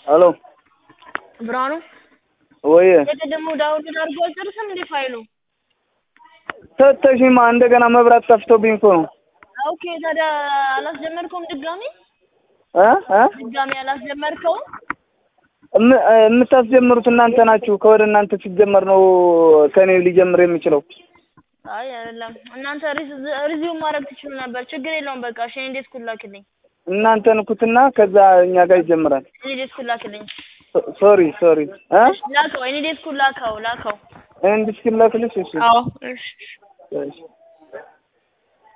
Hello. Brano? ወይ ደግሞ ዳውንሎድ አድርጎ አልጨረሰም እንደ ፋይሉ ሰተሽማ እንደገና መብራት ጠፍቶብኝ እኮ ነው። ኦኬ ታዲያ አላስጀመርከውም ድጋሚ አላስጀመርከውም? የምታስጀምሩት እናንተ ናችሁ። ከወደ እናንተ ሲጀመር ነው ከኔ ሊጀምር የሚችለው። አይ አይደለም እናንተ ሪዚዩም ማድረግ ትችሉ ነበር። ችግር የለውም በቃ እሺ እንዴት ኩላክልኝ እናንተ ንኩትና ከዛ እኛ ጋር ይጀምራል። እንዴት ኩላክልኝ ሶሪ ላከው እንዴት ኩላከው እንዴት ኩላክልሽ? እሺ አዎ እሺ